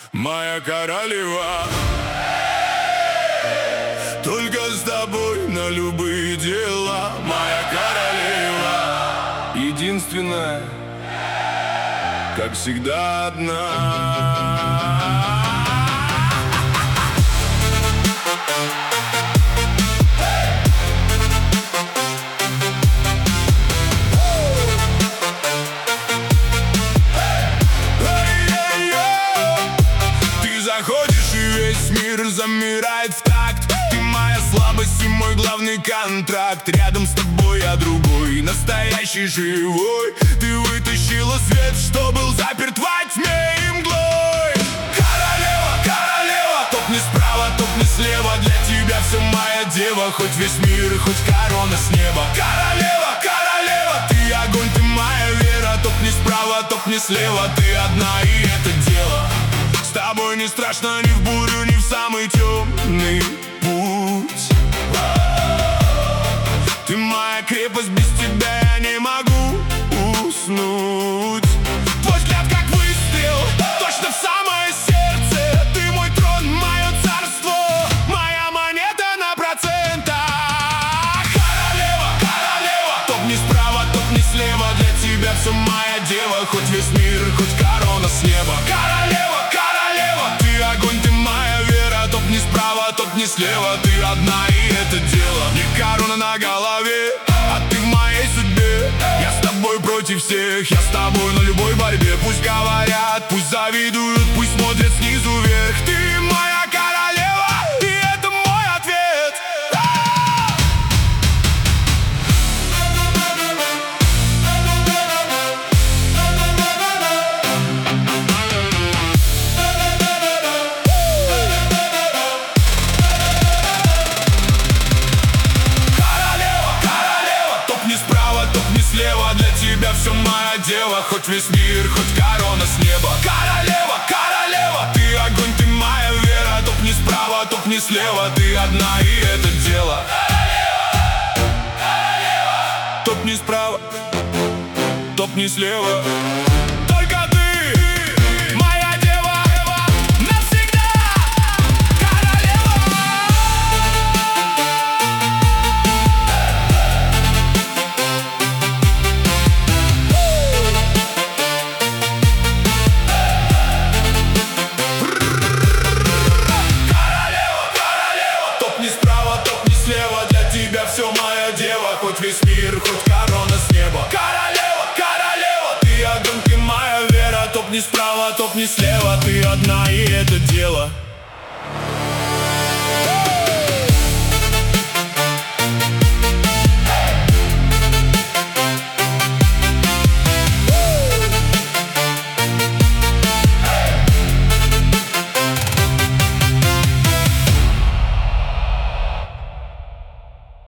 Моя королева, только с тобой на любые дела. Моя королева, единственная, как всегда одна. Заходишь, и весь мир замирает в такт. Ты моя слабость и мой главный контракт. Рядом с тобой я другой, настоящий, живой. Ты вытащила свет, что был заперт во тьме и мглой. Королева, королева, топ не справа, топ не слева. Для тебя все моя дева, хоть весь мир, хоть корона с неба. Королева, королева, ты огонь, ты моя вера. Топ не справа, топ не слева. Ты одна, и это дело. С тобой не страшно ни в бурю, ни в самый темный путь. Ты моя крепость, без тебя я не могу уснуть. Твой взгляд как выстрел, точно в самое сердце. Ты мой трон, мое царство, моя монета на процентах. Королева, королева, топ не справа, топ не слева. Для тебя все моя дева, хоть весь мир, хоть корона с неба. Королева, ты огонь, ты моя вера. Топ не справа, топ не слева. Ты одна, и это дело. Не корона на голове, а ты в моей судьбе. Я с тобой против всех, я с тобой на любой борьбе. Пусть говорят, пусть завидуют, пусть смотрят снизу вверх. Ты моя королева, и это мой ответ. Слева, для тебя все моя дева, хоть весь мир, хоть корона с неба. Королева, королева, ты огонь, ты моя вера. Топ не справа, топ не слева. Ты одна, и это дело. Королева, королева. Топ не справа, топ не слева. Только ты моя дева навсегда. Королева. Все моя дева, хоть весь мир, хоть корона с неба. Королева, королева, ты огонь, ты моя вера. Топ не справа, топ не слева. Ты одна, и это дело.